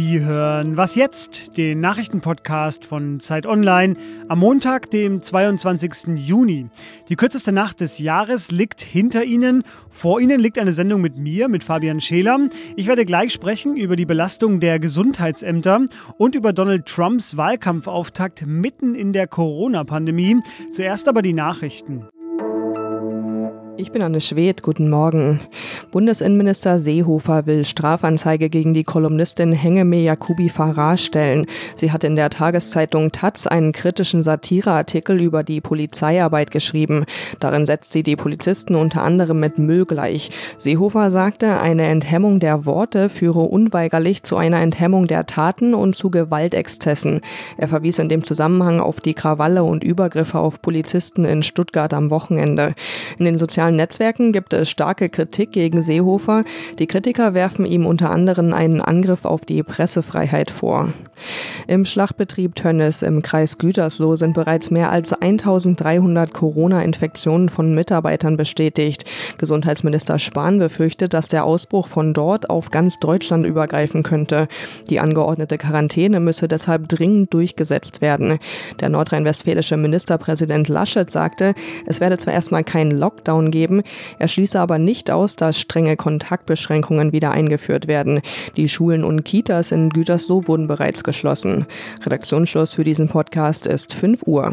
Sie hören Was jetzt?, den Nachrichtenpodcast von Zeit Online am Montag, dem 22. Juni. Die kürzeste Nacht des Jahres liegt hinter Ihnen. Vor Ihnen liegt eine Sendung mit mir, mit Fabian Scheler. Ich werde gleich sprechen über die Belastung der Gesundheitsämter und über Donald Trumps Wahlkampfauftakt mitten in der Corona-Pandemie. Zuerst aber die Nachrichten. Ich bin Anne Schwedt, guten Morgen. Bundesinnenminister Seehofer will Strafanzeige gegen die Kolumnistin Hengame Yakubi Farah stellen. Sie hat in der Tageszeitung taz einen kritischen Satireartikel über die Polizeiarbeit geschrieben. Darin setzt sie die Polizisten unter anderem mit Müll gleich. Seehofer sagte, eine Enthemmung der Worte führe unweigerlich zu einer Enthemmung der Taten und zu Gewaltexzessen. Er verwies in dem Zusammenhang auf die Krawalle und Übergriffe auf Polizisten in Stuttgart am Wochenende. In den sozialen Netzwerken gibt es starke Kritik gegen Seehofer. Die Kritiker werfen ihm unter anderem einen Angriff auf die Pressefreiheit vor. Im Schlachtbetrieb Tönnies im Kreis Gütersloh sind bereits mehr als 1300 Corona-Infektionen von Mitarbeitern bestätigt. Gesundheitsminister Spahn befürchtet, dass der Ausbruch von dort auf ganz Deutschland übergreifen könnte. Die angeordnete Quarantäne müsse deshalb dringend durchgesetzt werden. Der nordrhein-westfälische Ministerpräsident Laschet sagte, es werde zwar erstmal keinen Lockdown geben, er schließe aber nicht aus, dass strenge Kontaktbeschränkungen wieder eingeführt werden. Die Schulen und Kitas in Gütersloh wurden bereits geschlossen. Redaktionsschluss für diesen Podcast ist 5 Uhr.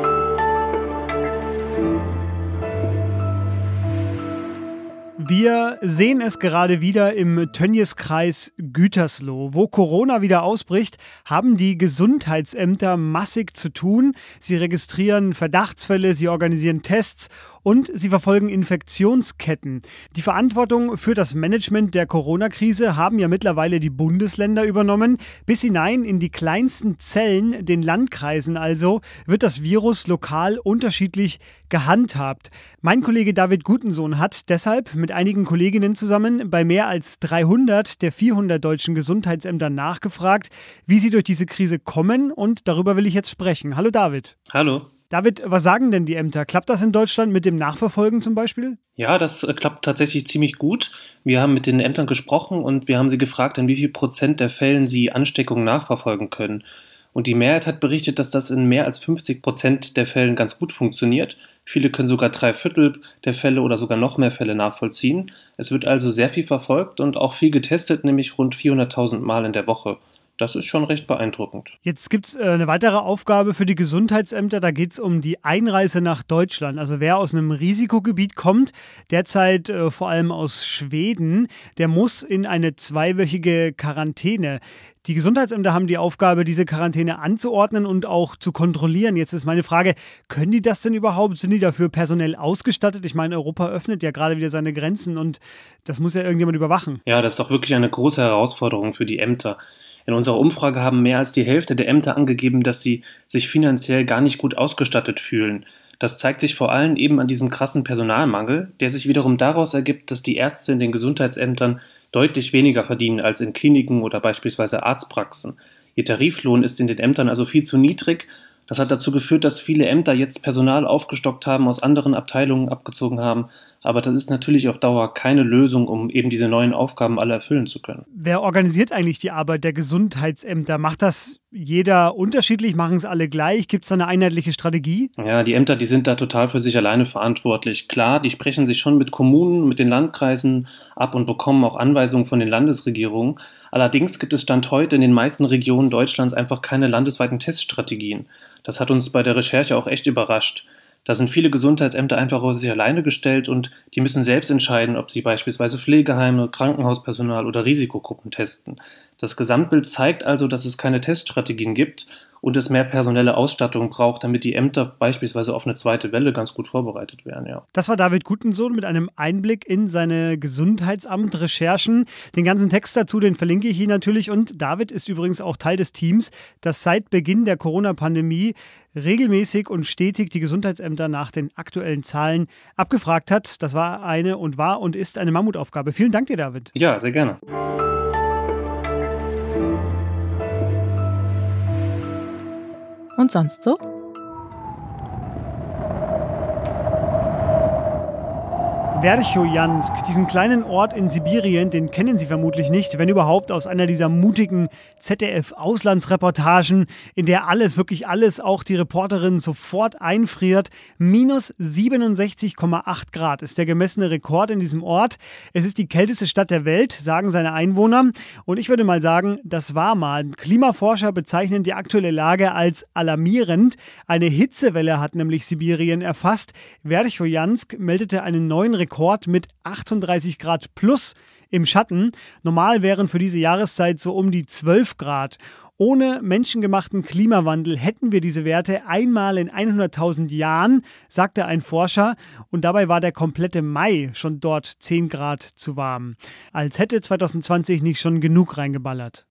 Wir sehen es gerade wieder im Tönnieskreis Gütersloh. Wo Corona wieder ausbricht, haben die Gesundheitsämter massig zu tun. Sie registrieren Verdachtsfälle, sie organisieren Tests und sie verfolgen Infektionsketten. Die Verantwortung für das Management der Corona-Krise haben ja mittlerweile die Bundesländer übernommen. Bis hinein in die kleinsten Zellen, den Landkreisen also, wird das Virus lokal unterschiedlich gehandhabt. Mein Kollege David Gutensohn hat deshalb mit einigen Kolleginnen zusammen bei mehr als 300 der 400 deutschen Gesundheitsämter nachgefragt, wie sie durch diese Krise kommen, und darüber will ich jetzt sprechen. Hallo David. Hallo. David, was sagen denn die Ämter? Klappt das in Deutschland mit dem Nachverfolgen zum Beispiel? Ja, das klappt tatsächlich ziemlich gut. Wir haben mit den Ämtern gesprochen und wir haben sie gefragt, in wie viel Prozent der Fällen sie Ansteckungen nachverfolgen können. Und die Mehrheit hat berichtet, dass das in mehr als 50% der Fällen ganz gut funktioniert. Viele können sogar 3/4 der Fälle oder sogar noch mehr Fälle nachvollziehen. Es wird also sehr viel verfolgt und auch viel getestet, nämlich rund 400.000 Mal in der Woche. Das ist schon recht beeindruckend. Jetzt gibt es eine weitere Aufgabe für die Gesundheitsämter. Da geht es um die Einreise nach Deutschland. Also wer aus einem Risikogebiet kommt, derzeit vor allem aus Schweden, der muss in eine 2-wöchige Quarantäne. Die Gesundheitsämter haben die Aufgabe, diese Quarantäne anzuordnen und auch zu kontrollieren. Jetzt ist meine Frage, können die das denn überhaupt? Sind die dafür personell ausgestattet? Ich meine, Europa öffnet ja gerade wieder seine Grenzen und das muss ja irgendjemand überwachen. Ja, das ist auch wirklich eine große Herausforderung für die Ämter. In unserer Umfrage haben mehr als die Hälfte der Ämter angegeben, dass sie sich finanziell gar nicht gut ausgestattet fühlen. Das zeigt sich vor allem eben an diesem krassen Personalmangel, der sich wiederum daraus ergibt, dass die Ärzte in den Gesundheitsämtern deutlich weniger verdienen als in Kliniken oder beispielsweise Arztpraxen. Ihr Tariflohn ist in den Ämtern also viel zu niedrig. Das hat dazu geführt, dass viele Ämter jetzt Personal aufgestockt haben, aus anderen Abteilungen abgezogen haben. Aber das ist natürlich auf Dauer keine Lösung, um eben diese neuen Aufgaben alle erfüllen zu können. Wer organisiert eigentlich die Arbeit der Gesundheitsämter? Macht das jeder unterschiedlich? Machen es alle gleich? Gibt es da eine einheitliche Strategie? Ja, die Ämter, die sind da total für sich alleine verantwortlich. Klar, die sprechen sich schon mit Kommunen, mit den Landkreisen ab und bekommen auch Anweisungen von den Landesregierungen. Allerdings gibt es Stand heute in den meisten Regionen Deutschlands einfach keine landesweiten Teststrategien. Das hat uns bei der Recherche auch echt überrascht. Da sind viele Gesundheitsämter einfach auf sich alleine gestellt und die müssen selbst entscheiden, ob sie beispielsweise Pflegeheime, Krankenhauspersonal oder Risikogruppen testen. Das Gesamtbild zeigt also, dass es keine Teststrategien gibt und es mehr personelle Ausstattung braucht, damit die Ämter beispielsweise auf eine zweite Welle ganz gut vorbereitet werden. Ja. Das war David Gutensohn mit einem Einblick in seine Gesundheitsamt-Recherchen. Den ganzen Text dazu, den verlinke ich hier natürlich. Und David ist übrigens auch Teil des Teams, das seit Beginn der Corona-Pandemie regelmäßig und stetig die Gesundheitsämter nach den aktuellen Zahlen abgefragt hat. Das war und ist eine Mammutaufgabe. Vielen Dank dir, David. Ja, sehr gerne. Und sonst so? Werchojansk, diesen kleinen Ort in Sibirien, den kennen Sie vermutlich nicht, wenn überhaupt aus einer dieser mutigen ZDF-Auslandsreportagen, in der alles, wirklich alles, auch die Reporterin sofort einfriert. Minus 67,8 Grad ist der gemessene Rekord in diesem Ort. Es ist die kälteste Stadt der Welt, sagen seine Einwohner. Und ich würde mal sagen, das war mal. Klimaforscher bezeichnen die aktuelle Lage als alarmierend. Eine Hitzewelle hat nämlich Sibirien erfasst. Werchojansk meldete einen neuen Rekord mit 38 Grad plus im Schatten. Normal wären für diese Jahreszeit so um die 12 Grad. Ohne menschengemachten Klimawandel hätten wir diese Werte einmal in 100.000 Jahren, sagte ein Forscher. Und dabei war der komplette Mai schon dort 10 Grad zu warm. Als hätte 2020 nicht schon genug reingeballert.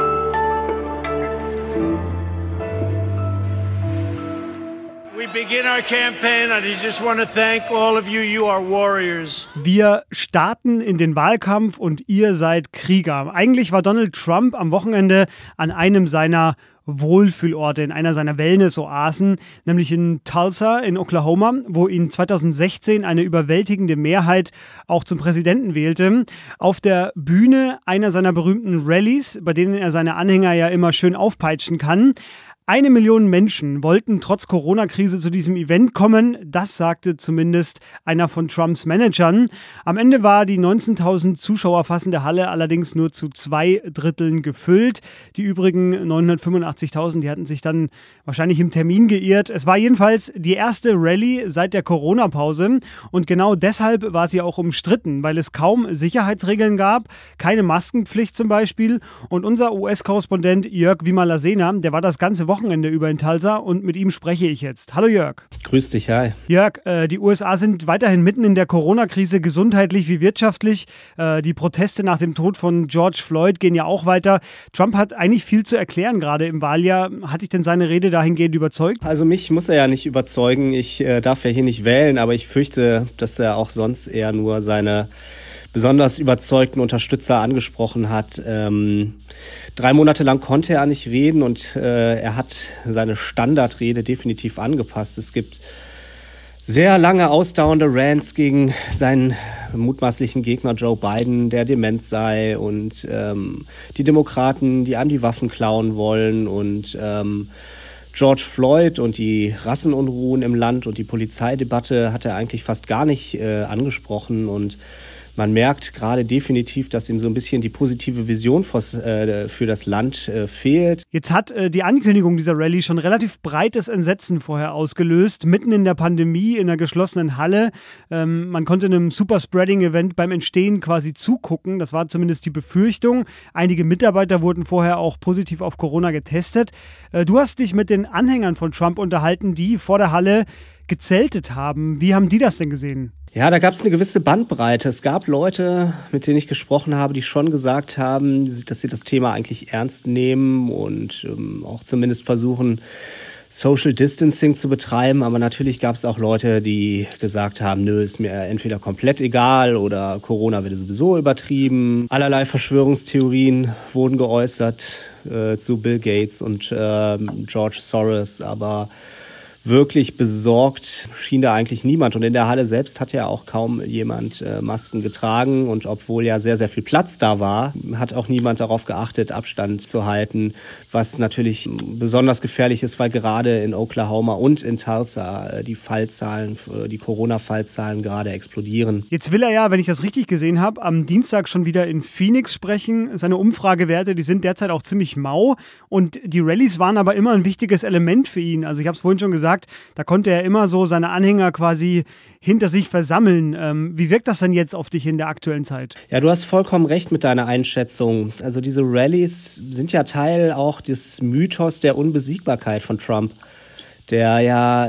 Wir starten in den Wahlkampf und ihr seid Krieger. Eigentlich war Donald Trump am Wochenende an einem seiner Wohlfühlorte, in einer seiner Wellness-Oasen, nämlich in Tulsa in Oklahoma, wo ihn 2016 eine überwältigende Mehrheit auch zum Präsidenten wählte. Auf der Bühne einer seiner berühmten Rallyes, bei denen er seine Anhänger ja immer schön aufpeitschen kann. 1 Million Menschen wollten trotz Corona-Krise zu diesem Event kommen. Das sagte zumindest einer von Trumps Managern. Am Ende war die 19.000 Zuschauer fassende Halle allerdings nur zu 2/3 gefüllt. Die übrigen 985.000, die hatten sich dann wahrscheinlich im Termin geirrt. Es war jedenfalls die erste Rallye seit der Corona-Pause. Und genau deshalb war sie auch umstritten, weil es kaum Sicherheitsregeln gab, keine Maskenpflicht zum Beispiel. Und unser US-Korrespondent Jörg Vimalasena, der war das ganze Wochenende über in Tulsa und mit ihm spreche ich jetzt. Hallo Jörg. Grüß dich, hi. Jörg, die USA sind weiterhin mitten in der Corona-Krise, gesundheitlich wie wirtschaftlich. Die Proteste nach dem Tod von George Floyd gehen ja auch weiter. Trump hat eigentlich viel zu erklären, gerade im Wahljahr. Hat dich denn seine Rede dahingehend überzeugt? Also mich muss er ja nicht überzeugen. Ich darf ja hier nicht wählen, aber ich fürchte, dass er auch sonst eher nur seine besonders überzeugten Unterstützer angesprochen hat. 3 Monate lang konnte er nicht reden und er hat seine Standardrede definitiv angepasst. Es gibt sehr lange ausdauernde Rants gegen seinen mutmaßlichen Gegner Joe Biden, der dement sei, und die Demokraten, die einem die Waffen klauen wollen, und George Floyd und die Rassenunruhen im Land und die Polizeidebatte hat er eigentlich fast gar nicht angesprochen. Und man merkt gerade definitiv, dass ihm so ein bisschen die positive Vision für das Land fehlt. Jetzt hat die Ankündigung dieser Rallye schon relativ breites Entsetzen vorher ausgelöst. Mitten in der Pandemie, in einer geschlossenen Halle. Man konnte einem Superspreading-Event beim Entstehen quasi zugucken. Das war zumindest die Befürchtung. Einige Mitarbeiter wurden vorher auch positiv auf Corona getestet. Du hast dich mit den Anhängern von Trump unterhalten, die vor der Halle gezeltet haben. Wie haben die das denn gesehen? Ja, da gab es eine gewisse Bandbreite. Es gab Leute, mit denen ich gesprochen habe, die schon gesagt haben, dass sie das Thema eigentlich ernst nehmen und auch zumindest versuchen, Social Distancing zu betreiben. Aber natürlich gab es auch Leute, die gesagt haben, nö, ist mir entweder komplett egal oder Corona wird sowieso übertrieben. Allerlei Verschwörungstheorien wurden geäußert zu Bill Gates und George Soros, aber wirklich besorgt schien da eigentlich niemand. Und in der Halle selbst hat ja auch kaum jemand Masken getragen. Und obwohl ja sehr, sehr viel Platz da war, hat auch niemand darauf geachtet, Abstand zu halten. Was natürlich besonders gefährlich ist, weil gerade in Oklahoma und in Tulsa die Corona-Fallzahlen gerade explodieren. Jetzt will er ja, wenn ich das richtig gesehen habe, am Dienstag schon wieder in Phoenix sprechen. Seine Umfragewerte, die sind derzeit auch ziemlich mau. Und die Rallyes waren aber immer ein wichtiges Element für ihn. Also ich habe es vorhin schon gesagt, da konnte er immer so seine Anhänger quasi hinter sich versammeln. Wie wirkt das denn jetzt auf dich in der aktuellen Zeit? Ja, du hast vollkommen recht mit deiner Einschätzung. Also diese Rallyes sind ja Teil auch des Mythos der Unbesiegbarkeit von Trump, der ja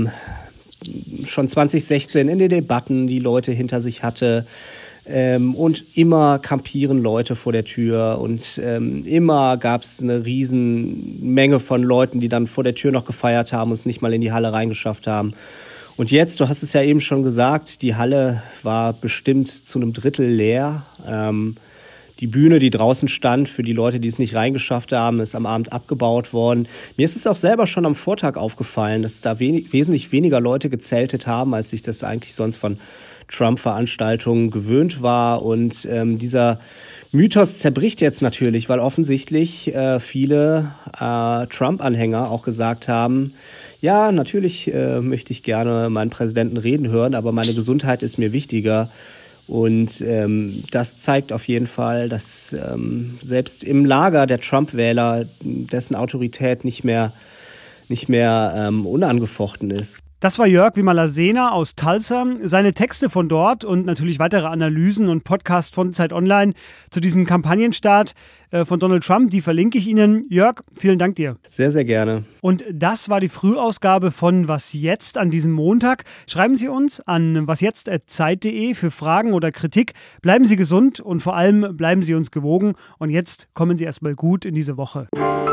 schon 2016 in den Debatten die Leute hinter sich hatte. Und immer kampieren Leute vor der Tür und immer gab es eine riesen Menge von Leuten, die dann vor der Tür noch gefeiert haben und es nicht mal in die Halle reingeschafft haben. Und jetzt, du hast es ja eben schon gesagt, die Halle war bestimmt zu einem Drittel leer. Die Bühne, die draußen stand, für die Leute, die es nicht reingeschafft haben, ist am Abend abgebaut worden. Mir ist es auch selber schon am Vortag aufgefallen, dass da wesentlich weniger Leute gezeltet haben, als ich das eigentlich sonst von Trump-Veranstaltungen gewöhnt war. Und dieser Mythos zerbricht jetzt natürlich, weil offensichtlich viele Trump-Anhänger auch gesagt haben, ja, natürlich möchte ich gerne meinen Präsidenten reden hören, aber meine Gesundheit ist mir wichtiger. Und das zeigt auf jeden Fall, dass selbst im Lager der Trump-Wähler dessen Autorität nicht mehr unangefochten ist. Das war Jörg Wimalasena aus Tulsa. Seine Texte von dort und natürlich weitere Analysen und Podcasts von Zeit Online zu diesem Kampagnenstart von Donald Trump, die verlinke ich Ihnen. Jörg, vielen Dank dir. Sehr, sehr gerne. Und das war die Frühausgabe von Was Jetzt an diesem Montag. Schreiben Sie uns an wasjetzt@zeit.de für Fragen oder Kritik. Bleiben Sie gesund und vor allem bleiben Sie uns gewogen. Und jetzt kommen Sie erstmal gut in diese Woche.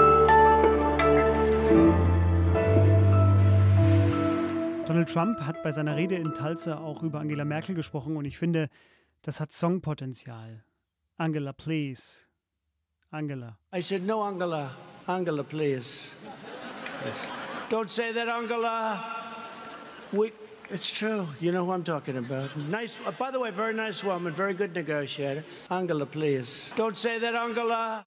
Donald Trump hat bei seiner Rede in Tulsa auch über Angela Merkel gesprochen und ich finde, das hat Songpotenzial. Angela, please. Angela. I said, no, Angela. Angela, please. Yes. Don't say that, Angela. It's true. You know who I'm talking about. Nice. By the way, very nice woman, very good negotiator. Angela, please. Don't say that, Angela.